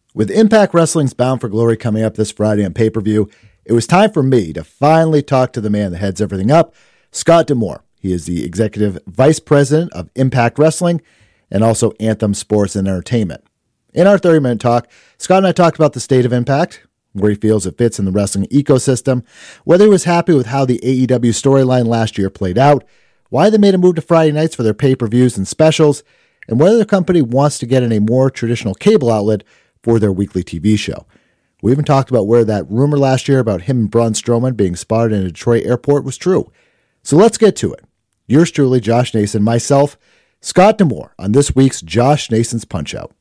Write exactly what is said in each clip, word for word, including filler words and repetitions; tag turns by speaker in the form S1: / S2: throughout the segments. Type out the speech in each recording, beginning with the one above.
S1: With Impact Wrestling's Bound for Glory coming up this Friday on pay-per-view, it was time for me to finally talk to the man that heads everything up, Scott D'Amore. He is the Executive Vice President of Impact Wrestling and also Anthem Sports and Entertainment. In our thirty-minute talk, Scott and I talked about the state of Impact, where he feels it fits in the wrestling ecosystem, whether he was happy with how the A E W storyline last year played out, why they made a move to Friday nights for their pay-per-views and specials, and whether the company wants to get in a more traditional cable outlet for their weekly T V show. We even talked about where that rumor last year about him and Braun Strowman being spotted in a Detroit airport was true. So let's get to it. Yours truly, Josh Nason, myself, Scott D'Amore, on this week's Josh Nason's Punch-Out.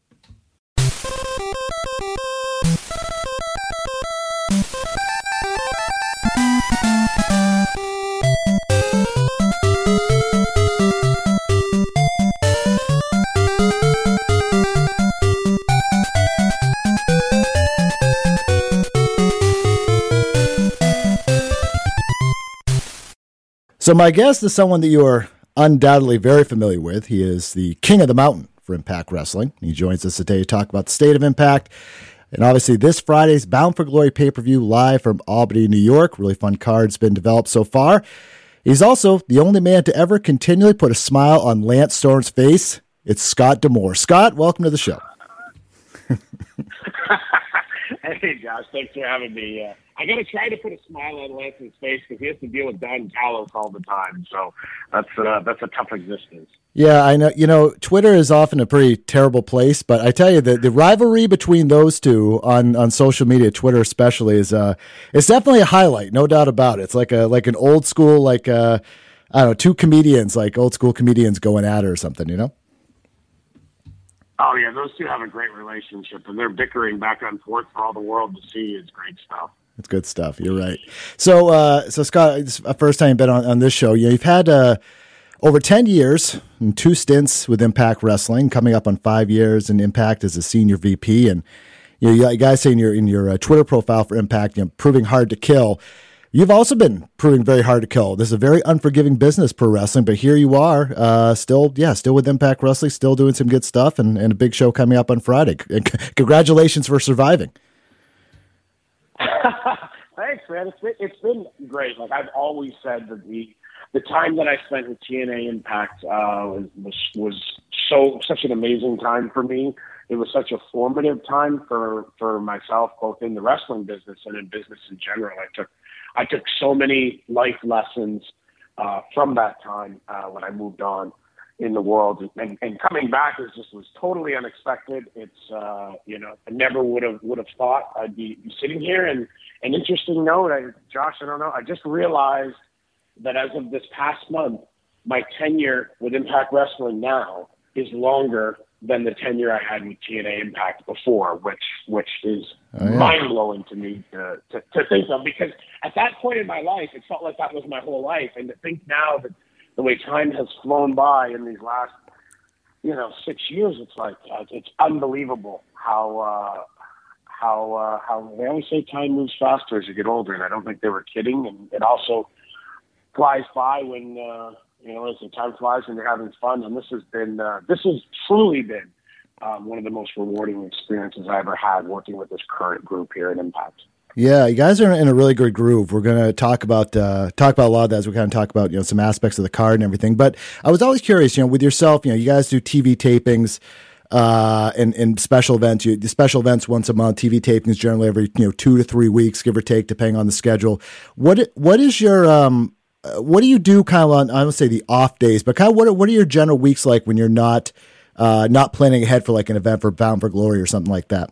S1: So my guest is someone that you are undoubtedly very familiar with. He is the king of the mountain for Impact Wrestling. He joins us today to talk about the state of Impact. And obviously this Friday's Bound for Glory pay-per-view live from Albany, New York. Really fun card's been developed so far. He's also the only man to ever continually put a smile on Lance Storm's face. It's Scott D'Amore. Scott, welcome to the show.
S2: Hey, Josh, thanks for having me. Uh, I got to try to put a smile on Lance's face because he has to deal with Don Callis all the time. So that's uh, that's a tough existence.
S1: Yeah, I know. You know, Twitter is often a pretty terrible place, but I tell you, the, the rivalry between those two on, on social media, Twitter especially, is uh, it's definitely a highlight, no doubt about it. It's like a like an old school, like uh, I don't know, two comedians, like old school comedians going at it or something, you know?
S2: Oh, yeah, those two have a great relationship, and they're bickering back and forth for all the world to see. It's great stuff.
S1: It's good stuff. You're right. So, uh, so Scott, it's the first time you've been on, on this show. You know, you've had uh, over ten years and two stints with Impact Wrestling, coming up on five years in Impact as a senior V P. And you know, you guys say in your in your uh, Twitter profile for Impact, you know, proving hard to kill. You've also been proving very hard to kill. This is a very unforgiving business, pro wrestling, but here you are, uh, still, yeah, still with Impact Wrestling, still doing some good stuff, and, and a big show coming up on Friday. And c- congratulations for surviving.
S2: Thanks, man. It's been, it's been great. Like I've always said that the the time that I spent with T N A Impact uh, was was so such an amazing time for me. It was such a formative time for for myself, both in the wrestling business and in business in general. I took I took so many life lessons uh, from that time uh, when I moved on in the world, and, and coming back was just was totally unexpected. It's uh, you know I never would have would have thought I'd be, be sitting here. And an interesting note, I, Josh, I don't know. I just realized that as of this past month, my tenure with Impact Wrestling now is longer than the tenure I had with T N A Impact before, which which is oh, yeah. mind-blowing to me to, to, to think of, because at that point in my life, it felt like that was my whole life. And to think now that the way time has flown by in these last, you know, six years, it's like, uh, it's unbelievable how, uh, how, uh, how they always say time moves faster as you get older. And I don't think they were kidding. And it also flies by when, uh, you know, as the time flies and you're having fun. And this has been, uh, this has truly been um, one of the most rewarding experiences I ever had working with this current group here at Impact.
S1: Yeah, you guys are in a really good groove. We're going to talk about uh, talk about a lot of that as we kind of talk about, you know, some aspects of the card and everything. But I was always curious, you know, with yourself, you know, you guys do T V tapings uh, and, and special events. You, the special events once a month, T V tapings generally every, you know, two to three weeks, give or take, depending on the schedule. What what is your um, what do you do kind of on, I don't say the off days, but kind of what are, what are your general weeks like when you're not uh, not planning ahead for like an event for Bound for Glory or something like that?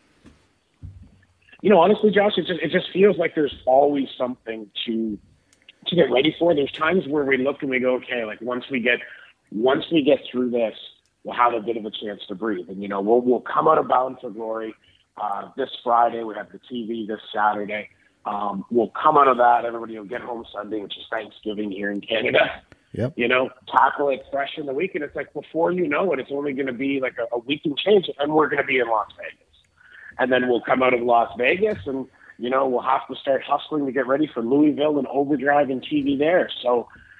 S2: You know, honestly, Josh, it just it just feels like there's always something to to get ready for. There's times where we look and we go, okay, like once we get once we get through this, we'll have a bit of a chance to breathe. And you know, we'll we'll come out of Bound for Glory uh, this Friday. We have the T V this Saturday. Um, we'll come out of that. Everybody will get home Sunday, which is Thanksgiving here in Canada.
S1: Yep.
S2: You know, tackle it fresh in the week, and it's like before you know it, it's only going to be like a, a week and change, and we're going to be in Las Vegas. And then we'll come out of Las Vegas and, you know, we'll have to start hustling to get ready for Louisville and Overdrive and T V there. So,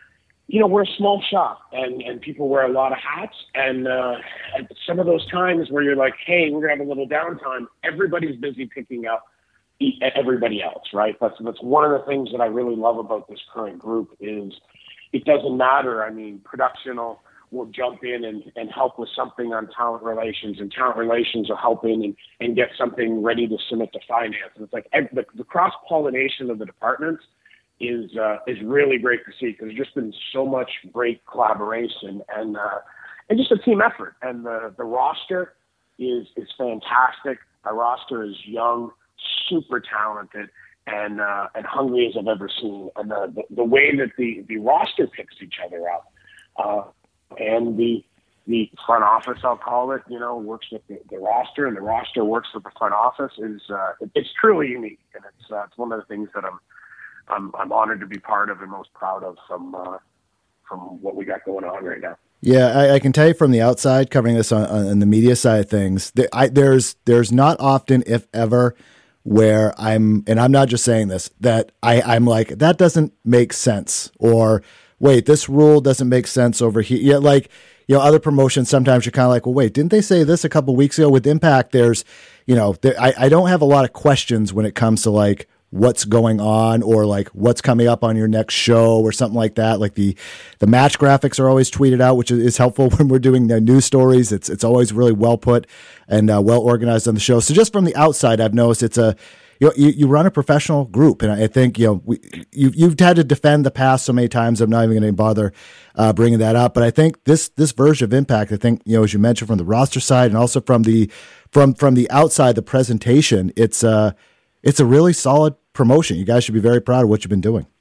S2: you know, we're a small shop, and, and people wear a lot of hats. And uh, at some of those times where you're like, hey, we're going to have a little downtime, everybody's busy picking up everybody else, right? That's, that's one of the things that I really love about this current group is it doesn't matter. I mean, production will, will jump in and, and help with something on talent relations, and talent relations will help in and, and get something ready to submit to finance. And it's like the, the cross-pollination of the departments is uh, is really great to see, because there's just been so much great collaboration and uh, and just a team effort. And the, the roster is is fantastic. Our roster is young, super talented, and uh, and hungry as I've ever seen. And the, the, the way that the, the roster picks each other up, uh, and the the front office, I'll call it, you know, works with the, the roster, and the roster works with the front office, is uh, it, it's truly unique. And it's uh, it's one of the things that I'm I'm I'm honored to be part of and most proud of from uh, from what we got going on right now.
S1: Yeah, I, I can tell you from the outside, covering this on, on the media side of things, that I, there's there's not often, if ever, where I'm, and I'm not just saying this, that I, I'm like, that doesn't make sense, or wait, this rule doesn't make sense over here. Yeah, like, you know, other promotions, sometimes you're kind of like, well, wait, didn't they say this a couple of weeks ago? With Impact, there's, you know, there, I, I don't have a lot of questions when it comes to like what's going on, or like what's coming up on your next show or something like that. Like the, the match graphics are always tweeted out, which is helpful when we're doing the news stories. It's, it's always really well put and uh, well organized on the show. So just from the outside, I've noticed it's a, you know, you, you run a professional group, and I think, you know, we, you, you've had to defend the past so many times. I'm not even going to bother uh, bringing that up, but I think this, this version of Impact, I think, you know, as you mentioned, from the roster side and also from the, from, from the outside, the presentation, it's uh it's a really solid promotion. You guys should be very proud of what you've been doing.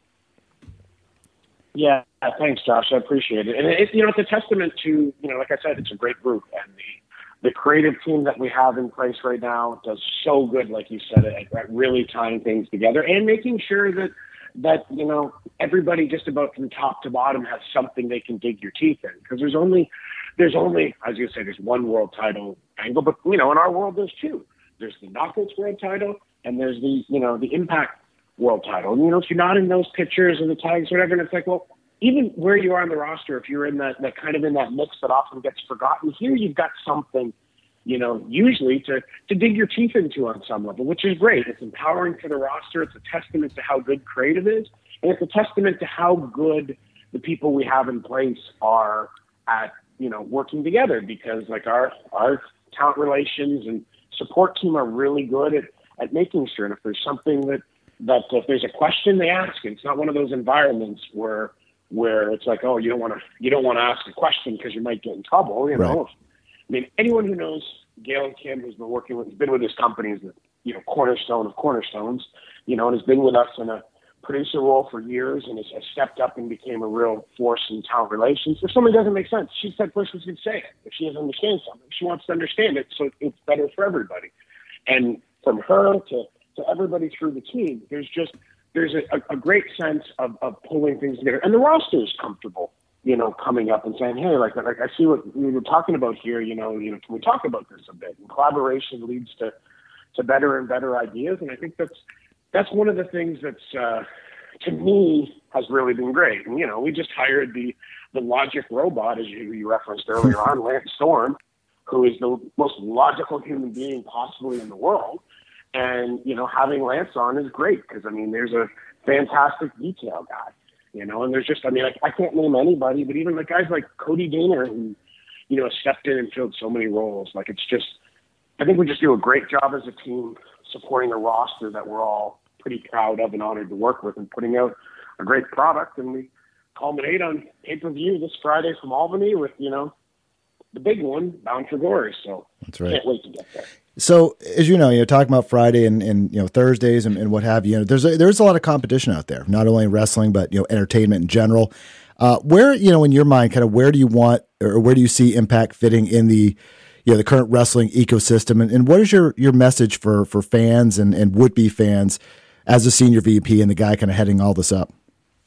S2: Yeah, thanks, Josh. I appreciate it. And it, you know, it's a testament to, you know, like I said, it's a great group, and the the creative team that we have in place right now does so good, like you said, at, at really tying things together and making sure that that you know everybody, just about from top to bottom, has something they can dig your teeth in. Because there's only there's only, as you say, there's one world title angle, but you know, in our world, there's two. There's the Knockouts world title, and there's the, you know, the Impact world title. And, you know, if you're not in those pictures or the tags or whatever, and it's like, well, even where you are on the roster, if you're in that, that kind of in that mix that often gets forgotten, here you've got something, you know, usually to, to dig your teeth into on some level, which is great. It's empowering for the roster. It's a testament to how good creative is. And it's a testament to how good the people we have in place are at, you know, working together, because like our, our talent relations and support team are really good at, at making sure. And if there's something that, that if there's a question, they ask it. It's not one of those environments where, where it's like, oh, you don't want to, you don't want to ask a question because you might get in trouble. You know,
S1: right.
S2: I mean, anyone who knows Gail and Kim, who's been working with, has been with this company, is the, you know, cornerstone of cornerstones, you know, and has been with us in a producer role for years, and has, has stepped up and became a real force in talent relations. If something doesn't make sense, she's that person who'd say it. If she doesn't understand something, she wants to understand it, so it's better for everybody. And from her to, to everybody through the team, there's just, there's a, a great sense of, of pulling things together. And the roster is comfortable, you know, coming up and saying, hey, like, like I see what we were talking about here, you know, you know, can we talk about this a bit? And collaboration leads to, to better and better ideas. And I think that's, that's one of the things that's, uh, to me, has really been great. And, you know, we just hired the, the logic robot, as you, you referenced earlier on, Lance Storm, who is the most logical human being possibly in the world. And, you know, having Lance on is great, because, I mean, there's a fantastic detail guy, you know, and there's just, I mean, I, I can't name anybody, but even the guys like Cody Gaynor, who, you know, stepped in and filled so many roles. Like, it's just, I think we just do a great job as a team supporting a roster that we're all pretty proud of and honored to work with, and putting out a great product. And we culminate on pay-per-view this Friday from Albany with, you know, the big one, Bound for Glory. So
S1: that's right.
S2: Can't wait to get there.
S1: So, as you know, you know, talking about Friday and, and you know, Thursdays and, and what have you, you know, there's a, there's a lot of competition out there, not only in wrestling, but, you know, entertainment in general. Uh, where, you know, in your mind, kind of where do you want, or where do you see Impact fitting in the, you know, the current wrestling ecosystem? And, and what is your, your message for, for fans and, and would-be fans as a senior V P and the guy kind of heading all this up?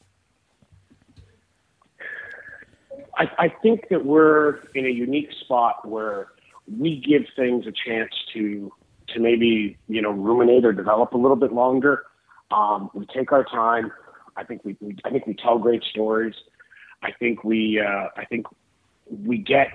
S2: I, I think that we're in a unique spot where we give things a chance to to maybe, you know, ruminate or develop a little bit longer. Um, we take our time. I think we, we I think we tell great stories. I think we uh, I think we get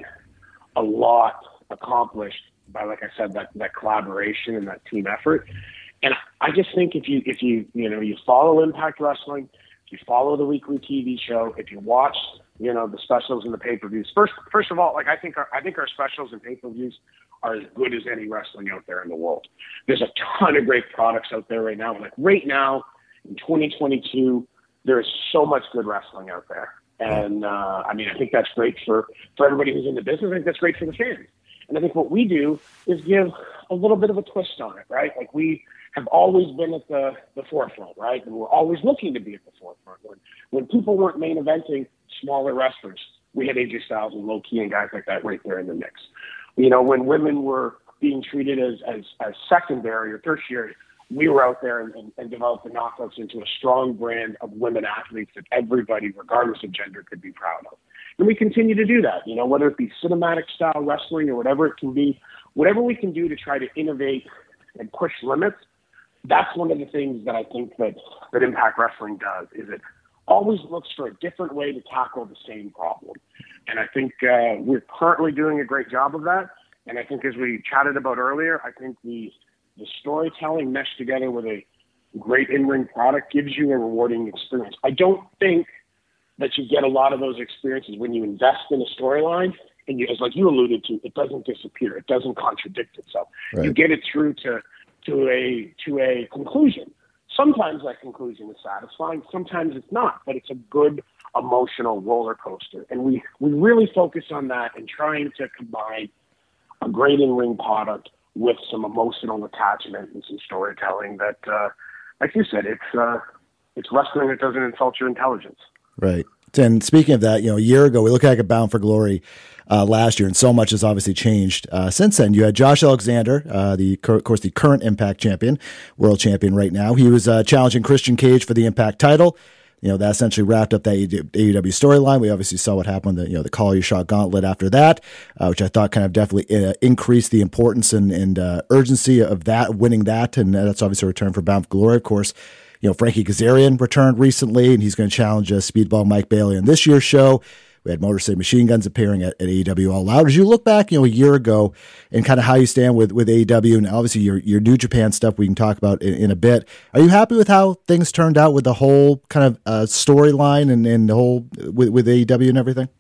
S2: a lot accomplished by, like I said, that, that collaboration and that team effort. And I just think if you if you you know you follow Impact Wrestling, if you follow the weekly T V show, if you watch you know the specials and the pay-per-views. First first of all, like I think our, I think our specials and pay-per-views are as good as any wrestling out there in the world. There's a ton of great products out there right now. Like right now in twenty twenty-two, there is so much good wrestling out there. And uh, I mean, I think that's great for, for everybody who's in the business. I think that's great for the fans. And I think what we do is give a little bit of a twist on it, right? Like we have always been at the, the forefront, right? And we're always looking to be at the forefront. When, when people weren't main eventing smaller wrestlers, we had A J Styles and Low Ki and guys like that right there in the mix. You know, when women were being treated as, as, as secondary or tertiary, we were out there and, and, and developed the Knockouts into a strong brand of women athletes that everybody, regardless of gender, could be proud of. And we continue to do that, you know, whether it be cinematic style wrestling or whatever it can be, whatever we can do to try to innovate and push limits. That's one of the things that I think that, that Impact Wrestling does, is it always looks for a different way to tackle the same problem. And I think uh, we're currently doing a great job of that. And I think, as we chatted about earlier, I think the, the storytelling meshed together with a great in-ring product gives you a rewarding experience. I don't think that you get a lot of those experiences when you invest in a storyline, and you, as like you alluded to, it doesn't disappear. It doesn't contradict itself. Right. You get it through to, to a, to a conclusion. Sometimes that conclusion is satisfying. Sometimes it's not, but it's a good emotional roller coaster. And we, we really focus on that and trying to combine a great in-ring product with some emotional attachment and some storytelling that, uh, like you said, it's, uh, it's wrestling that doesn't insult your intelligence.
S1: Right. And speaking of that, you know, a year ago, we looked at Bound for Glory uh, last year, and so much has obviously changed uh, since then. You had Josh Alexander, uh, the of course the current Impact champion, world champion right now. He was uh, challenging Christian Cage for the Impact title. You know, that essentially wrapped up that A E W storyline. We obviously saw what happened, the, you know, the Call Your Shot gauntlet after that, uh, which I thought kind of definitely uh, increased the importance and, and uh, urgency of that, winning that. And that's obviously a return for Bound for Glory, of course. You know, Frankie Kazarian returned recently, and he's going to challenge uh, Speedball Mike Bailey on this year's show. We had Motor City Machine Guns appearing at, at A E W All Out. As you look back, you know, a year ago and kind of how you stand with, with A E W and obviously your, your New Japan stuff we can talk about in, in a bit. Are you happy with how things turned out with the whole kind of uh, storyline and, and the whole with, with A E W and everything?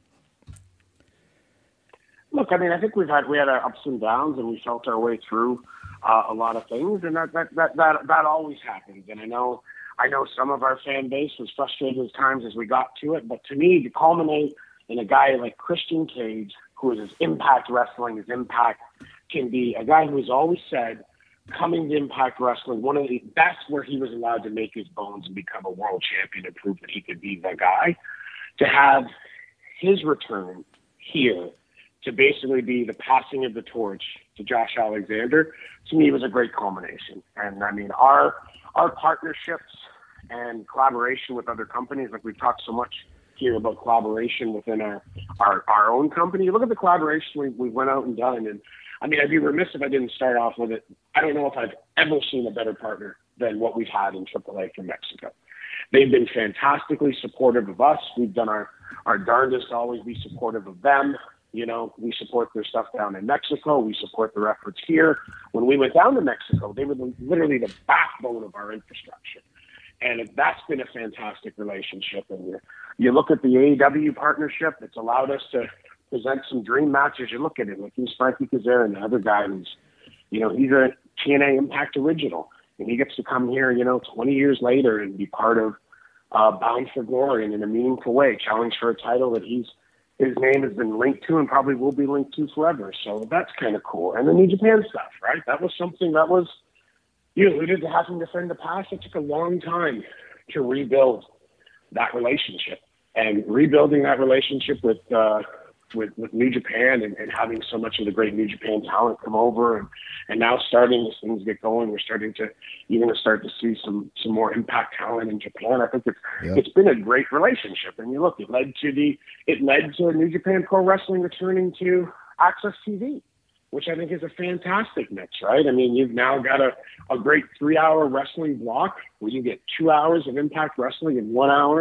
S2: Look, I mean, I think we've had, we had our ups and downs, and we felt our way through uh, a lot of things, and that, that, that, that, that always happens. And I know, I know some of our fan base was frustrated at times as we got to it, but to me, to culminate in a guy like Christian Cage, who is as Impact Wrestling as Impact can be, a guy who has always said, coming to Impact Wrestling, one of the best where he was allowed to make his bones and become a world champion and prove that he could be the guy, to have his return here to basically be the passing of the torch to Josh Alexander, to me was a great culmination. And I mean, our our partnerships and collaboration with other companies, like we've talked so much here about collaboration within our, our, our own company. Look at the collaboration we, we went out and done. And I mean, I'd be remiss if I didn't start off with it. I don't know if I've ever seen a better partner than what we've had in triple A from Mexico. They've been fantastically supportive of us. We've done our, our darndest to always be supportive of them. You know, we support their stuff down in Mexico. We support their efforts here. When we went down to Mexico, they were the, literally the backbone of our infrastructure. And that's been a fantastic relationship. And you, you look at the A E W partnership, it's allowed us to present some dream matches. You look at it, like he's Frankie Kazarian, the other guy who's, you know, he's a T N A Impact original. And he gets to come here, you know, twenty years later and be part of uh, Bound for Glory and in a meaningful way, challenge for a title that he's, his name has been linked to and probably will be linked to forever. So that's kind of cool. And the New Japan stuff, right? That was something that was, you alluded to having to defend the past. It took a long time to rebuild that relationship. And rebuilding that relationship with uh, with, with New Japan and, and having so much of the great New Japan talent come over, and, and now starting as things get going, we're starting to, you're going to start to see some some more Impact talent in Japan. I think it's yeah. it's been a great relationship. And you look, it led to the it led to New Japan Pro Wrestling returning to Access T V, which I think is a fantastic mix, right? I mean, you've now got a, a great three-hour wrestling block where you get two hours of Impact Wrestling and one hour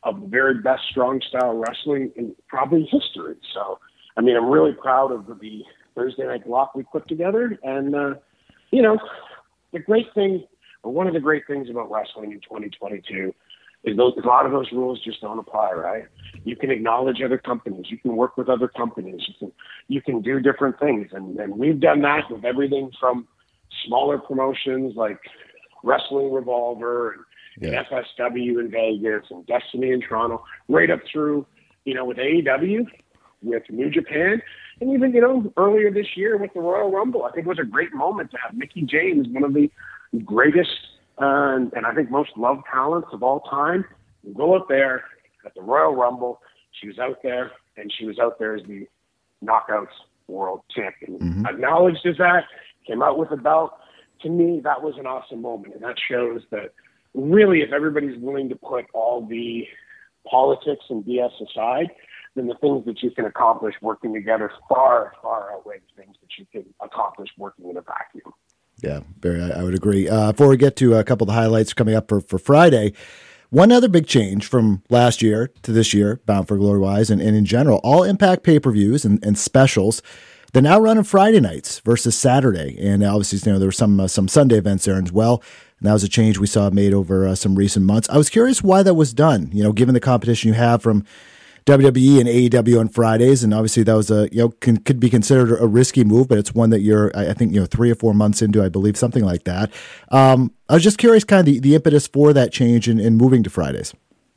S2: of the very best strong style wrestling in probably history. So, I mean, I'm really proud of the Thursday night block we put together. And, uh, you know, the great thing, or one of the great things about wrestling in twenty twenty-two is those, a lot of those rules just don't apply, right? You can acknowledge other companies. You can work with other companies. You can, you can do different things. And, and we've done that with everything from smaller promotions like Wrestling Revolver and yeah. F S W in Vegas and Destiny in Toronto, right up through, you know, with A E W, with New Japan, and even, you know, earlier this year with the Royal Rumble. I think it was a great moment to have Mickie James, one of the greatest uh, and, and I think most loved talents of all time, go out there at the Royal Rumble. She was out there, and she was out there as the Knockouts World Champion. Mm-hmm. Acknowledged as that, came out with a belt. To me, that was an awesome moment, and that shows that really, if everybody's willing to put all the politics and B S aside, then the things that you can accomplish working together far, far outweigh the things that you can accomplish working in a vacuum.
S1: Yeah, Barry, I, I would agree. Uh, before we get to a couple of the highlights coming up for, for Friday, one other big change from last year to this year, Bound for Glory wise, and, and in general, all Impact pay-per-views and, and specials, they're now running Friday nights versus Saturday. And obviously, you know, there were some uh, some Sunday events there as well. And that was a change we saw made over uh, some recent months. I was curious why that was done, you know, given the competition you have from W W E and A E W on Fridays, and obviously that was a, you know, can, could be considered a risky move, but it's one that you're, I think, you know, three or four months into, I believe, something like that. Um, I was just curious, kind of the, the impetus for that change in, in moving to Fridays.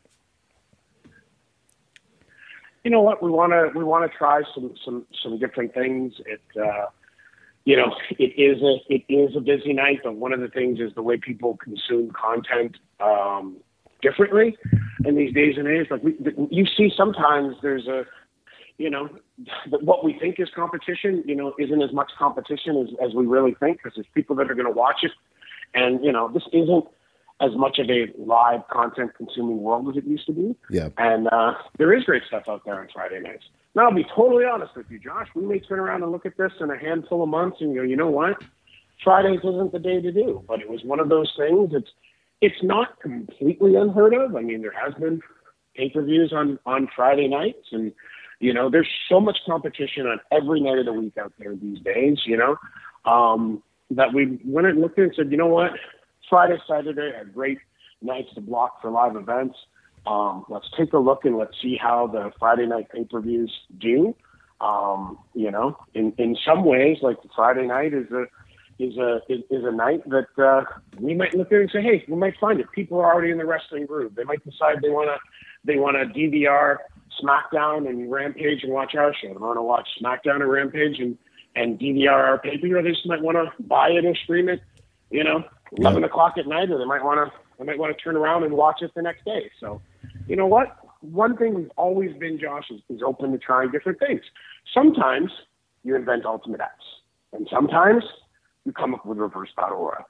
S2: You know what, we want to we want to try some some some different things. It uh, you know, it is a it is a busy night, but one of the things is the way people consume content um, differently in these days and age. Like we, you see, sometimes there's a, you know, what we think is competition, you know, isn't as much competition as, as we really think, because there's people that are going to watch it. And, you know, this isn't as much of a live content consuming world as it used to be.
S1: Yeah.
S2: And uh, there is great stuff out there on Friday nights. Now, I'll be totally honest with you, Josh. We may turn around and look at this in a handful of months and go, you know what? Fridays isn't the day to do. But it was one of those things. It's it's not completely unheard of. I mean, there has been pay-per-views on, on Friday nights. And, you know, there's so much competition on every night of the week out there these days, you know, um, that we went and looked at and said, you know what? Friday, Saturday are great nights to block for live events. Um, let's take a look and let's see how the Friday night pay-per-views do. Um, you know, in, in some ways, like the Friday night is a is a is, is a night that uh, we might look at and say, hey, we might find it. People are already in the wrestling groove. They might decide they want to they want to D V R SmackDown and Rampage and watch our show. They want to watch SmackDown and Rampage and and D V R our pay-per-view, or they just might want to buy it or stream it, you know, eleven yeah. o'clock at night, or they might want to they might want to turn around and watch it the next day. So, you know what? One thing we've always been, Josh, is, is open to trying different things. Sometimes you invent Ultimate X, and sometimes you come up with Reverse Battle Royal.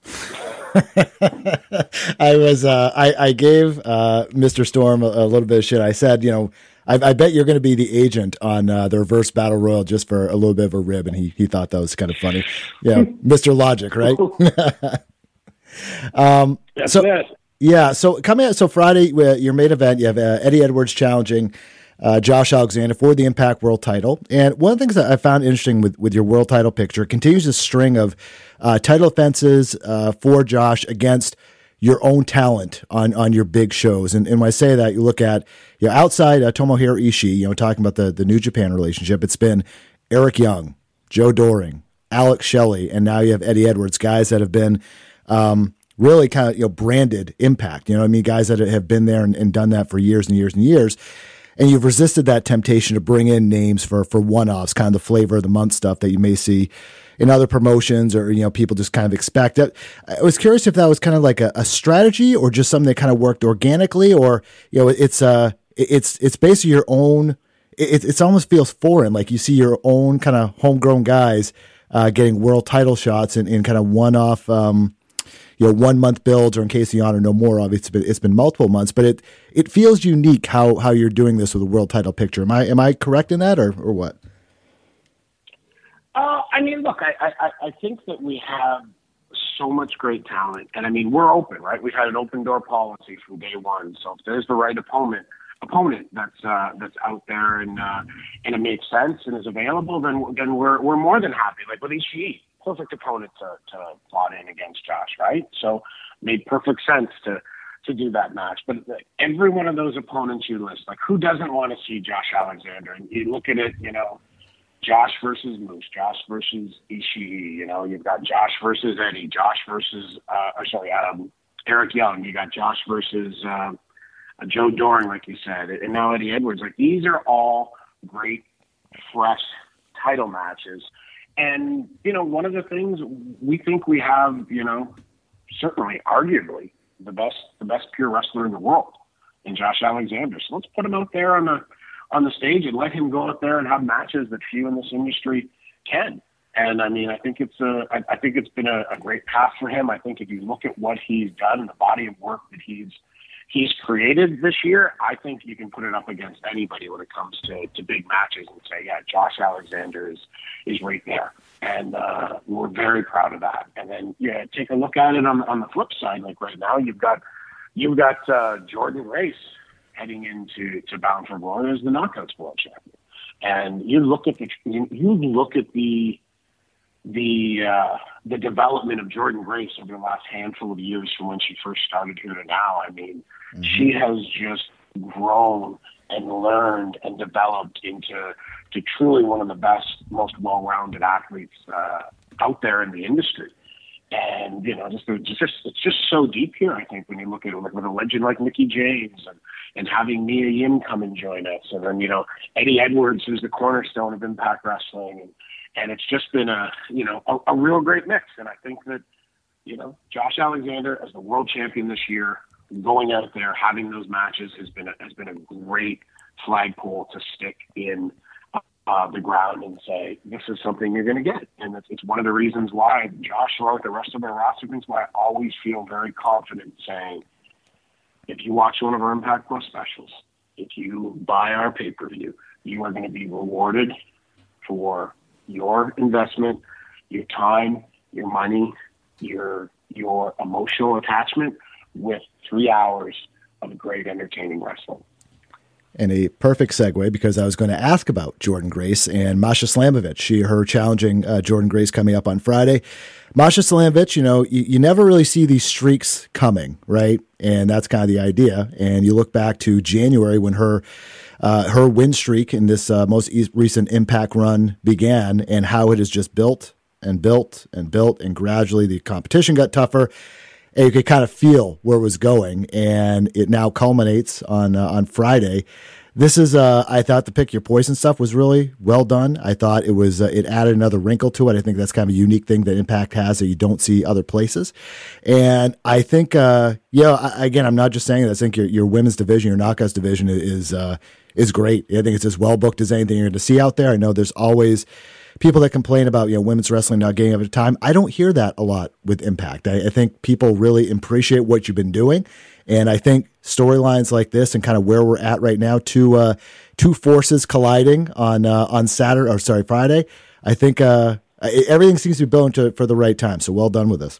S1: I was, uh, I, I gave uh, Mister Storm a, a little bit of shit. I said, you know, I, I bet you're going to be the agent on uh, the Reverse Battle Royal just for a little bit of a rib, and he he thought that was kind of funny. Yeah, Mister Logic, right? um,
S2: That's
S1: so,
S2: it.
S1: Yeah, so coming out, so Friday, uh, your main event, you have uh, Eddie Edwards challenging uh, Josh Alexander for the Impact World title. And one of the things that I found interesting with, with your world title picture, continues this string of uh, title offenses uh, for Josh against your own talent on, on your big shows. And, and when I say that, you look at, you know, outside uh, Tomohiro Ishii, you know, talking about the, the New Japan relationship, it's been Eric Young, Joe Doring, Alex Shelley, and now you have Eddie Edwards, guys that have been um, really kind of, you know, branded Impact, you know what I mean? Guys that have been there and, and done that for years and years and years. And you've resisted that temptation to bring in names for, for one-offs, kind of the flavor of the month stuff that you may see in other promotions, or, you know, people just kind of expect it. I was curious if that was kind of like a, a strategy, or just something that kind of worked organically, or, you know, it's, uh, it's, it's basically your own, it, it's almost feels foreign. Like you see your own kind of homegrown guys, uh, getting world title shots in, in kind of one-off, um, you know, one month builds, or in case of the honor, no more. Obviously, it's been, it's been multiple months, but it it feels unique how how you're doing this with a world title picture. Am I am I correct in that, or or what?
S2: Uh, I mean, look, I, I I think that we have so much great talent, and I mean, we're open, right? We've had an open door policy from day one. So if there's the right opponent, opponent that's uh, that's out there and uh, and it makes sense and is available, then then we're we're more than happy. Like with Ishii, perfect opponent to to plot in against Josh, right? So made perfect sense to to do that match. But every one of those opponents you list, like who doesn't want to see Josh Alexander? And you look at it, you know, Josh versus Moose, Josh versus Ishii, you know, you've got Josh versus Eddie, Josh versus, uh, or sorry, um, Eric Young, you got Josh versus uh, Joe Doring, like you said, and now Eddie Edwards. Like these are all great, fresh title matches. And, you know, one of the things we think we have, you know, certainly, arguably, the best the best pure wrestler in the world in Josh Alexander. So let's put him out there on the on the stage and let him go out there and have matches that few in this industry can. And I mean, I think it's a I, I think it's been a, a great path for him. I think if you look at what he's done and the body of work that he's he's created this year, I think you can put it up against anybody when it comes to, to big matches and say, yeah, Josh Alexander is is right there. And uh, we're very proud of that. And then, yeah, take a look at it on on the flip side. Like right now, you've got you've got uh, Jordan Grace heading into to Bound for Glory as the Knockouts World Champion. And you look at the you, you look at the the uh, the development of Jordan Grace over the last handful of years from when she first started here to now. I mean, mm-hmm. she has just grown and learned and developed into to truly one of the best, most well-rounded athletes uh, out there in the industry. And, you know, just, just it's just so deep here, I think, when you look at it, like with a legend like Mickie James and, and having Mia Yim come and join us. And then, you know, Eddie Edwards, who's the cornerstone of Impact Wrestling. And, and it's just been a, you know, a, a real great mix. And I think that, you know, Josh Alexander as the world champion this year, going out there, having those matches has been a, has been a great flagpole to stick in uh, the ground and say, this is something you're going to get. And it's, it's one of the reasons why Josh, along with the rest of our roster, why I always feel very confident saying, if you watch one of our Impact Plus specials, if you buy our pay-per-view, you are going to be rewarded for your investment, your time, your money, your your emotional attachment with three hours of great entertaining wrestling.
S1: And a perfect segue, because I was going to ask about Jordan Grace and Masha Slamovich. She, her challenging uh, Jordan Grace coming up on Friday. Masha Slamovich, you know, you, you never really see these streaks coming, right? And that's kind of the idea. And you look back to January when her uh, her win streak in this uh, most e- recent Impact run began, and how it has just built and built and built, and gradually the competition got tougher. And you could kind of feel where it was going, and it now culminates on uh, on Friday. This is, uh, I thought the Pick Your Poison stuff was really well done. I thought it was, uh, it added another wrinkle to it. I think that's kind of a unique thing that Impact has that you don't see other places. And I think, uh, yeah, I, again, I'm not just saying that. I think your your women's division, your Knockouts division is uh, is great. I think it's as well booked as anything you're going to see out there. I know there's always people that complain about, you know, women's wrestling not getting up at time. I don't hear that a lot with Impact. I, I think people really appreciate what you've been doing. And I think storylines like this and kind of where we're at right now, two, uh, two forces colliding on, uh, on Saturday, or sorry, Friday. I think, uh, everything seems to be built to, for the right time. So well done with this.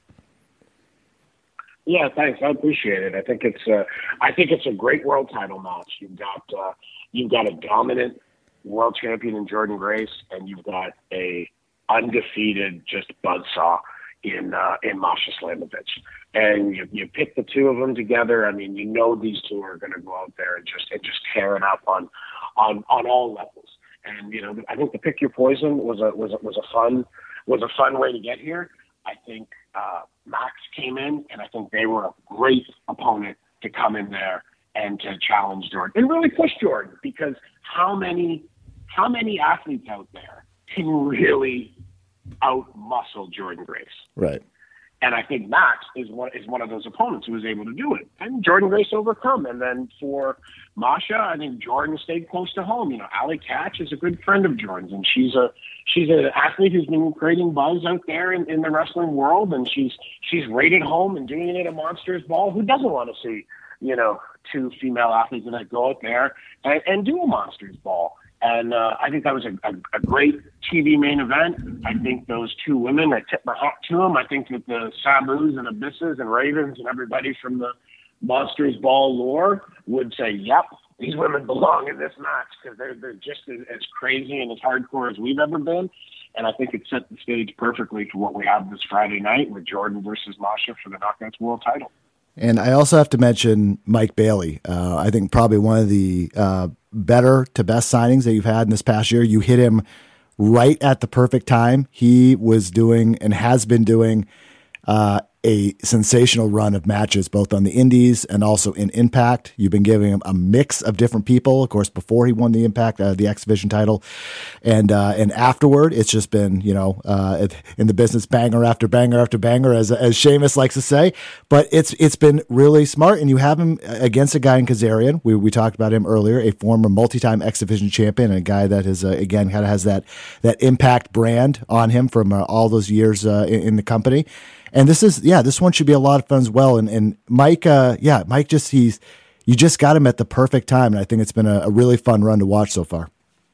S2: Yeah, thanks. I appreciate it. I think it's, uh, I think it's a great world title match. You've got, uh, you've got a dominant world champion in Jordan Grace, and you've got a undefeated just buzzsaw in uh, in Masha Slamovich. And you, you pick the two of them together. I mean, you know these two are going to go out there and just and just tear it up on on on all levels. And you know, I think the Pick Your Poison was a was a, was a fun was a fun way to get here. I think uh, Max came in, and I think they were a great opponent to come in there and to challenge Jordan and really push Jordan, because how many How many athletes out there can really out-muscle Jordan Grace?
S1: Right.
S2: And I think Max is one, is one of those opponents who was able to do it. And Jordan Grace overcome. And then for Masha, I think Jordan stayed close to home. You know, Allie Katch is a good friend of Jordan's, and she's a she's an athlete who's been creating buzz out there in, in the wrestling world, and she's she's right at home and doing it at Monsters Ball. Who doesn't want to see, you know, two female athletes that go out there and, and do a Monsters Ball? And uh, I think that was a, a, a great T V main event. I think those two women, I tip my hat to them. I think that the Sabus and Abysses and Ravens and everybody from the Monsters Ball lore would say, yep, these women belong in this match because they're they're just as, as crazy and as hardcore as we've ever been. And I think it set the stage perfectly for what we have this Friday night with Jordan versus Masha for the Knockouts World title.
S1: And I also have to mention Mike Bailey. Uh, I think probably one of the uh, better to best signings that you've had in this past year. You hit him right at the perfect time. He was doing and has been doing uh, a sensational run of matches, both on the Indies and also in Impact. You've been giving him a mix of different people, of course, before he won the Impact, uh, the X Division title. And uh, and afterward, it's just been, you know, uh, in the business, banger after banger after banger, as as Sheamus likes to say. But it's it's been really smart. And you have him against a guy in Kazarian. We we talked about him earlier, a former multi-time X Division champion, and a guy that is, uh, again, kind of has that, that Impact brand on him from uh, all those years uh, in, in the company. And this is, yeah, this one should be a lot of fun as well. And and Mike, uh, yeah, Mike just, he's, you just got him at the perfect time. And I think it's been a, a really fun run to watch so far.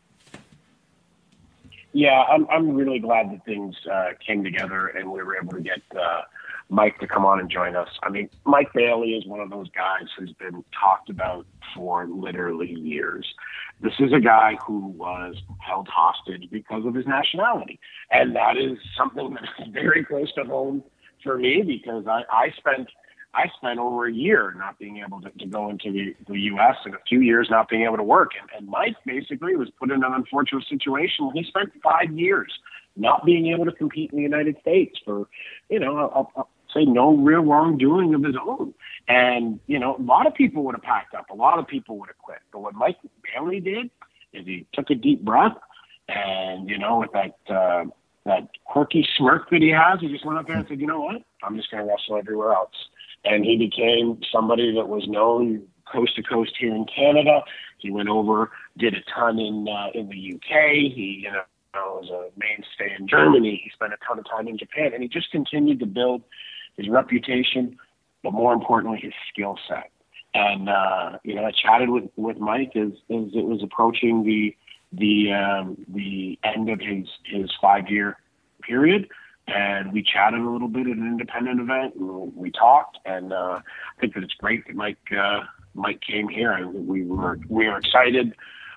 S2: Yeah, I'm I'm really glad that things uh, came together and we were able to get uh, Mike to come on and join us. I mean, Mike Bailey is one of those guys who's been talked about for literally years. This is a guy who was held hostage because of his nationality. And that is something that is very close to home for me because I, I spent I spent over a year not being able to, to go into the, the U S and a few years not being able to work. And, and Mike basically was put in an unfortunate situation. He spent five years not being able to compete in the United States for, you know, I'll, I'll say no real wrongdoing of his own. And, you know, a lot of people would have packed up. A lot of people would have quit. But what Mike Bailey did is he took a deep breath and, you know, with that, uh, that quirky smirk that he has, he just went up there and said, you know what, I'm just going to wrestle everywhere else. And he became somebody that was known coast to coast here in Canada. He went over, did a ton in uh, in the U K. He, you know, was a mainstay in Germany. He spent a ton of time in Japan. And he just continued to build his reputation, but more importantly, his skill set. And, uh, you know, I chatted with, with Mike as, as it was approaching the the um, the end of his, his five-year period. And we chatted a little bit at an independent event. And we talked, and uh, I think that it's great that Mike uh, Mike came here. And we were we were excited,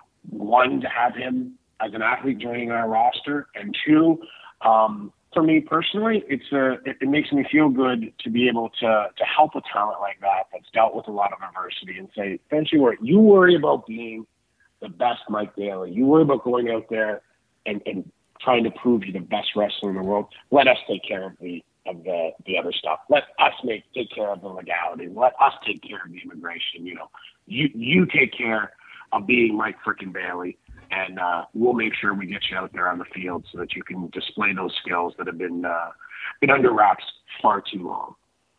S2: one, to have him as an athlete joining our roster, and two, um, for me personally, it's a it, it makes me feel good to be able to to help a talent like that that's dealt with a lot of adversity and say, don't you worry, you worry about being the best Mike Bailey. You worry about going out there and, and trying to prove you're the best wrestler in the world. Let us take care of the of the, the other stuff. Let us make take care of the legality. Let us take care of the immigration. You know, you you take care of being Mike frickin' Bailey, and uh, we'll make sure we get you out there on the field so that you can display those skills that have been uh, been under wraps far too long.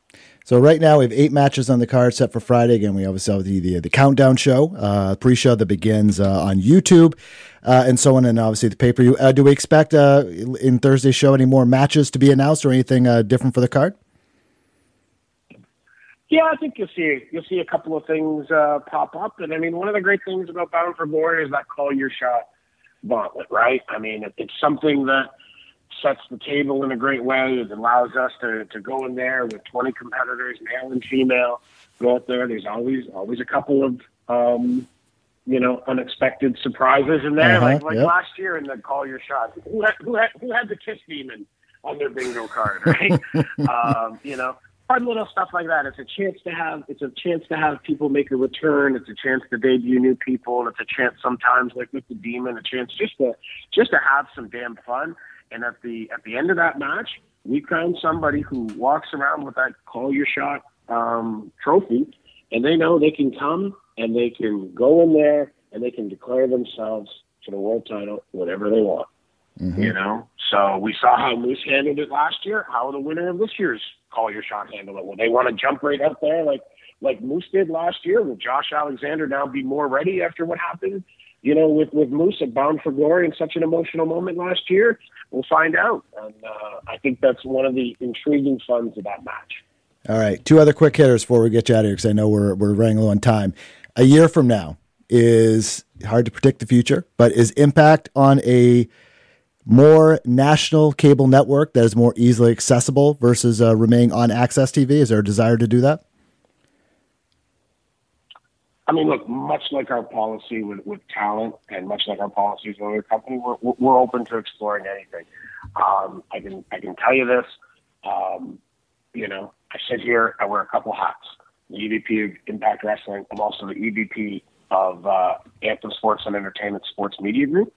S1: So right now we have eight matches on the card set for Friday. Again, we obviously have the the, the countdown show, uh, pre-show that begins uh, on YouTube, uh, and so on, and obviously the pay-per-view. Uh, do we expect uh, in Thursday's show any more matches to be announced or anything uh, different for the card?
S2: Yeah, I think you'll see you'll see a couple of things uh, pop up, and I mean, one of the great things about Bound for Glory is that Call Your Shot gauntlet, right? I mean, it, it's something that sets the table in a great way. It allows us to, to go in there with twenty competitors, male and female, go out there. There's always always a couple of, um, you know, unexpected surprises in there, uh-huh, like like yep. last year in the Call Your Shot. Who had, who had, who had the Kiss Demon on their bingo card, right? um, you know, fun little stuff like that. It's a chance to have it's a chance to have people make a return. It's a chance to debut new people, and it's a chance sometimes, like with the Demon, a chance just to just to have some damn fun. And at the at the end of that match, we found somebody who walks around with that Call Your Shot um, trophy, and they know they can come and they can go in there and they can declare themselves for the world title whenever they want. Mm-hmm. You know, so we saw how Moose handled it last year. How the winner of this year's Call Your Shot handle it? Will they want to jump right out there like like Moose did last year? Will Josh Alexander now be more ready after what happened? You know, with, with Moose at Bound for Glory in such an emotional moment last year, we'll find out. And uh, I think that's one of the intriguing funs of that match.
S1: All right. Two other quick hitters before we get you out of here, because I know we're, we're running low on time. A year from now is hard to predict the future, but is Impact on a more national cable network that is more easily accessible versus uh, remaining on Access T V? Is there a desire to do that?
S2: I mean, look, much like our policy with, with talent and much like our policies with other company, we're, we're open to exploring anything. Um, I can, I can tell you this, um, you know, I sit here, I wear a couple hats, the E V P of Impact Wrestling. I'm also the E V P of uh, Anthem Sports and Entertainment Sports Media Group.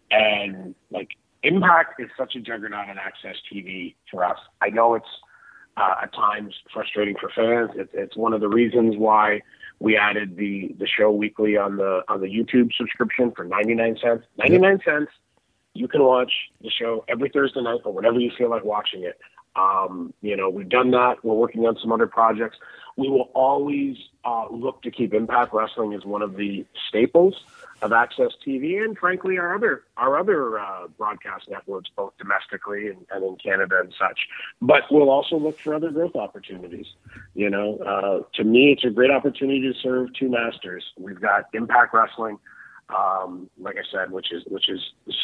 S2: And like Impact is such a juggernaut on Access T V for us. I know it's uh, at times frustrating for fans. It's, it's one of the reasons why we added the, the show weekly on the on the YouTube subscription for ninety-nine cents. ninety-nine cents, you can watch the show every Thursday night or whenever you feel like watching it. Um, you know, we've done that. We're working on some other projects. We will always uh, look to keep Impact Wrestling as one of the staples of Access T V, and frankly, our other our other uh, broadcast networks, both domestically and, and in Canada and such. But we'll also look for other growth opportunities. You know, uh, to me, it's a great opportunity to serve two masters. We've got Impact Wrestling, um, like I said, which is which is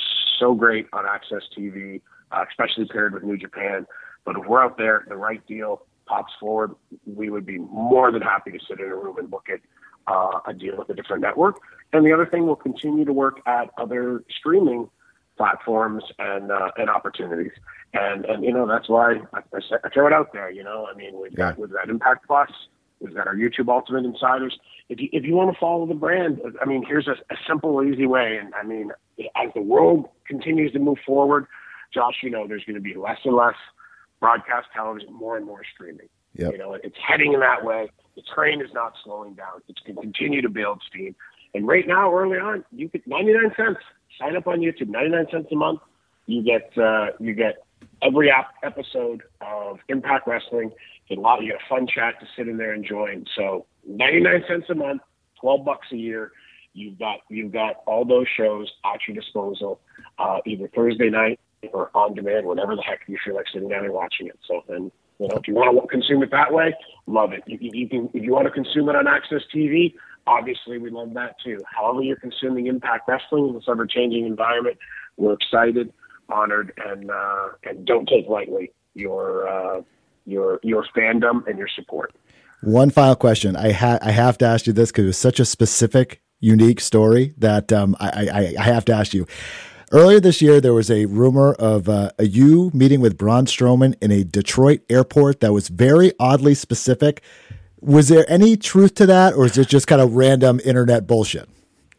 S2: so great on Access T V, uh, especially paired with New Japan. But if we're out there, the right deal pops forward, we would be more than happy to sit in a room and look at uh, a deal with a different network. And the other thing, we'll continue to work at other streaming platforms and uh, and opportunities. And, and you know, that's why I, I throw it out there, you know. I mean, we've got, we've got Impact Plus, we've got our YouTube Ultimate Insiders. If you, if you want to follow the brand, I mean, here's a, a simple, easy way. And, I mean, as the world continues to move forward, Josh, you know, there's going to be less and less broadcast television, more and more streaming. Yep. You know, it's heading in that way. The train is not slowing down. It's going to continue to build steam. And right now, early on, you get ninety-nine cents. Sign up on YouTube, ninety-nine cents a month. You get uh, you get every ap- episode of Impact Wrestling. You get a lot. You get a fun chat to sit in there and join. So ninety-nine cents a month, twelve bucks a year. You've got you've got all those shows at your disposal, uh, either Thursday night or on demand, whenever the heck you feel like sitting down and watching it. So then, you know, if you want to consume it that way, love it. You, you can, if you want to consume it on Access T V, obviously we love that too. However you're consuming Impact Wrestling in this ever-changing environment, we're excited, honored, and uh, and don't take lightly your uh, your your fandom and your support.
S1: One final question. I ha- I have to ask you this because it was such a specific, unique story that um, I, I I have to ask you. Earlier this year, there was a rumor of uh, a you meeting with Braun Strowman in a Detroit airport that was very oddly specific. Was there any truth to that, or is it just kind of random internet bullshit?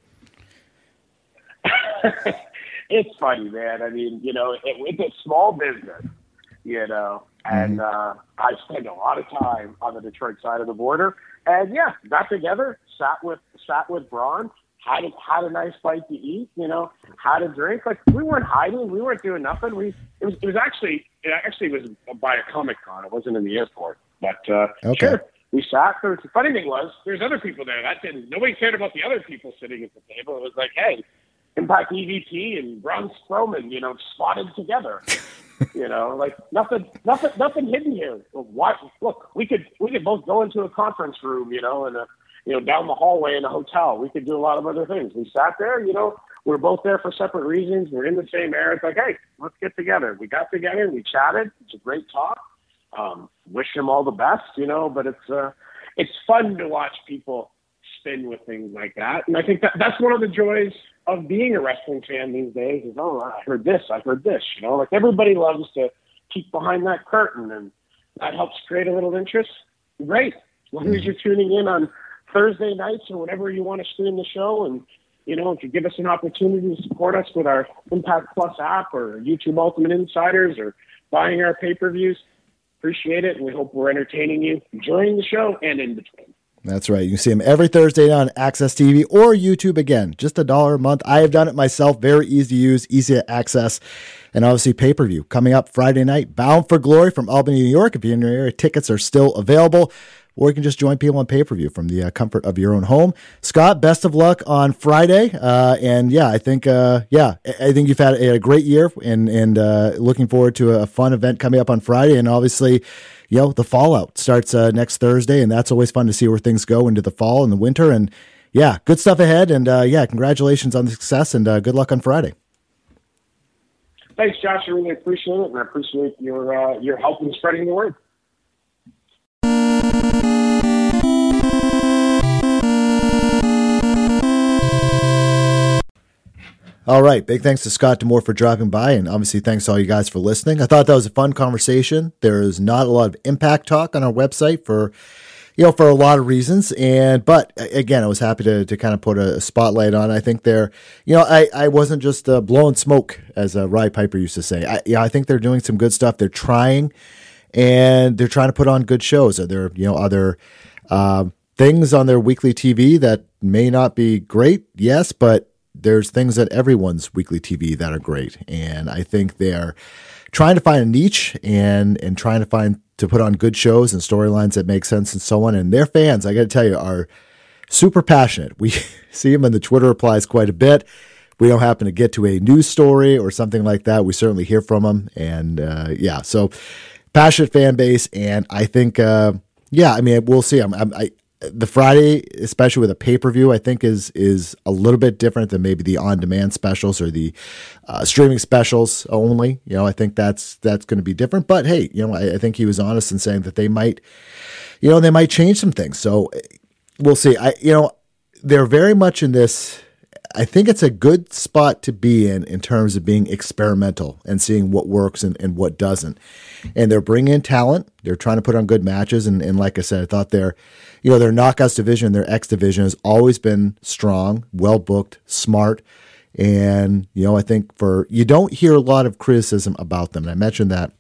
S2: It's funny, man. I mean, you know, it, it's a small business, you know, and uh, I spend a lot of time on the Detroit side of the border. And, yeah, got together, sat with sat with Braun. Had a, had a nice bite to eat, you know, had a drink. Like, we weren't hiding. We weren't doing nothing. We It was, it was actually, it actually was by a Comic-Con. It wasn't in the airport. But, uh,
S1: okay.
S2: Sure, we sat there. The funny thing was, there's other people there. That didn't, nobody cared about the other people sitting at the table. It was like, hey, Impact E V P and Braun Strowman, you know, spotted together. You know, like nothing, nothing, nothing hidden here. Why? Look, we could, we could both go into a conference room, you know, and a, you know, down the hallway in a hotel. We could do a lot of other things. We sat there, you know, we're both there for separate reasons. We're in the same area. It's like, hey, let's get together. We got together. We chatted. It's a great talk. Um, wish him all the best, you know, but it's, uh, it's fun to watch people spin with things like that. And I think that that's one of the joys of being a wrestling fan these days is, oh, I heard this, I heard this, you know, like everybody loves to keep behind that curtain, and that helps create a little interest. Great. As long as you're tuning in on Thursday nights or whenever you want to stream the show, and you know, if you give us an opportunity to support us with our Impact Plus app or YouTube Ultimate Insiders or buying our pay-per-views, appreciate it, and we hope we're entertaining you during the show and in between.
S1: That's right. You can see them every Thursday on Access T V or YouTube. Again, just a dollar a month. I have done it myself. Very easy to use, easy to access. And obviously pay-per-view coming up Friday night. Bound for Glory from Albany, New York. If you're in your area, tickets are still available. Or you can just join people on pay-per-view from the uh, comfort of your own home. Scott, best of luck on Friday. Uh, and yeah, I think, uh, yeah, I think you've had a, a great year, and, and uh, looking forward to a fun event coming up on Friday. And obviously, you know, the Fallout starts uh, next Thursday, and that's always fun to see where things go into the fall and the winter. And yeah, good stuff ahead. And uh, yeah, congratulations on the success, and uh, good luck on Friday.
S2: Thanks, Josh. I really appreciate it, and I appreciate your uh, your help in spreading the word.
S1: All right. Big thanks to Scott D'Amore for dropping by, and obviously thanks to all you guys for listening. I thought that was a fun conversation. There is not a lot of Impact talk on our website for, you know, for a lot of reasons. And, but again, I was happy to, to kind of put a spotlight on. I think they're, you know, I, I wasn't just uh, blowing smoke, as uh, Roddy Piper used to say. I, yeah, I think they're doing some good stuff. They're trying, and they're trying to put on good shows. Are there, you know, other uh, things on their weekly T V that may not be great? Yes, but there's things at everyone's weekly T V that are great. And I think they're trying to find a niche and, and trying to find, to put on good shows and storylines that make sense and so on. And their fans, I got to tell you, are super passionate. We see them in the Twitter replies quite a bit. We don't happen to get to a news story or something like that, we certainly hear from them. And uh, yeah, so passionate fan base. And I think, uh, yeah, I mean, we'll see. I'm, I'm, I, The Friday, especially with a pay-per-view, I think is is a little bit different than maybe the on-demand specials or the uh, streaming specials only. You know, I think that's that's going to be different. But hey, you know, I, I think he was honest in saying that they might, you know, they might change some things. So we'll see. I, you know, they're very much in this. I think it's a good spot to be in in terms of being experimental and seeing what works and, and what doesn't. And they're bringing in talent. They're trying to put on good matches. And, and like I said, I thought their, you know, their Knockouts division, their X division has always been strong, well booked, smart. And, you know, I think for, you don't hear a lot of criticism about them. And I mentioned that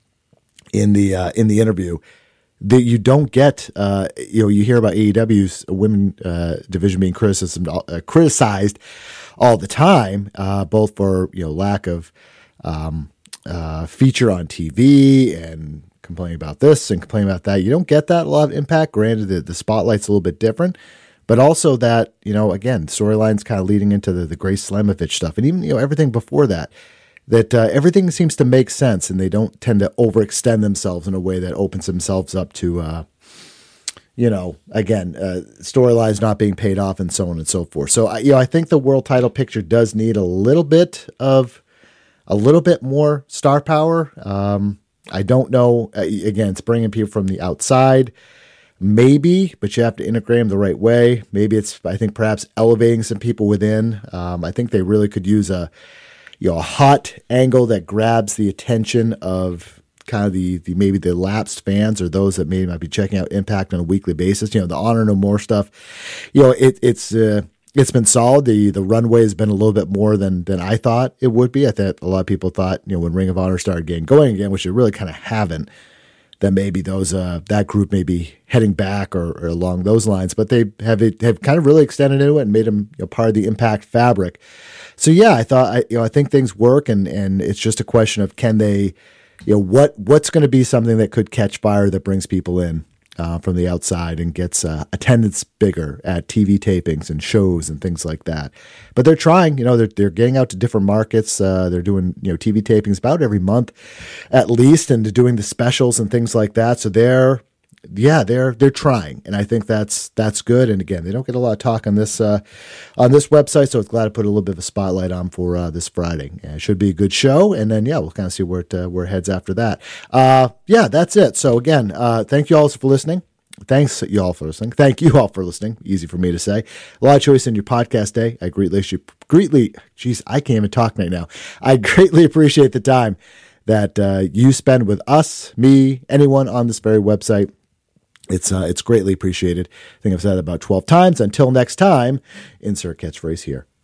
S1: in the, uh, in the interview. That you don't get, uh, you know, you hear about A E W's women uh, division being criticism, uh, criticized all the time, uh, both for, you know, lack of um, uh, feature on T V and complaining about this and complaining about that. You don't get that a lot of Impact. Granted, the, the spotlight's a little bit different, but also that, you know, again, storylines kind of leading into the, the Grace Slamovich stuff, and even, you know, everything before that. That uh, everything seems to make sense, and they don't tend to overextend themselves in a way that opens themselves up to, uh, you know, again, uh, storylines not being paid off and so on and so forth. So, I, you know, I think the world title picture does need a little bit of, a little bit more star power. Um, I don't know. Uh, again, it's bringing people from the outside, maybe, but you have to integrate them the right way. Maybe it's, I think, perhaps elevating some people within. Um, I think they really could use a, you know, a hot angle that grabs the attention of kind of the, the maybe the lapsed fans or those that maybe might be checking out Impact on a weekly basis. You know, the Honor No More stuff. You know, it, it's uh, it's been solid. The the runway has been a little bit more than than I thought it would be. I thought a lot of people thought, you know, when Ring of Honor started getting going again, which they really kind of haven't, that maybe those uh, that group may be heading back or, or along those lines. But they have it, have kind of really extended into it and made them, you know, part of the Impact fabric. So yeah, I thought I you know I think things work, and, and it's just a question of can they, you know, what what's going to be something that could catch fire that brings people in uh, from the outside and gets uh, attendance bigger at T V tapings and shows and things like that. But they're trying, you know, they're they're getting out to different markets. Uh, they're doing, you know, T V tapings about every month at least, and doing the specials and things like that. So they're yeah, they're they're trying, and I think that's that's good. And again, they don't get a lot of talk on this uh, on this website, so it's glad to put a little bit of a spotlight on for uh, this Friday. And it should be a good show, and then yeah, we'll kind of see where it uh, where it heads after that. Uh, yeah, that's it. So again, uh, thank you all for listening. Thanks you all for listening. Thank you all for listening. Easy for me to say. A lot of choice in your podcast day. I greatly, greatly, geez, I can't even talk right now. I greatly appreciate the time that uh, you spend with us, me, anyone on this very website. It's uh, it's greatly appreciated. I think I've said it about twelve times. Until next time, insert catchphrase here.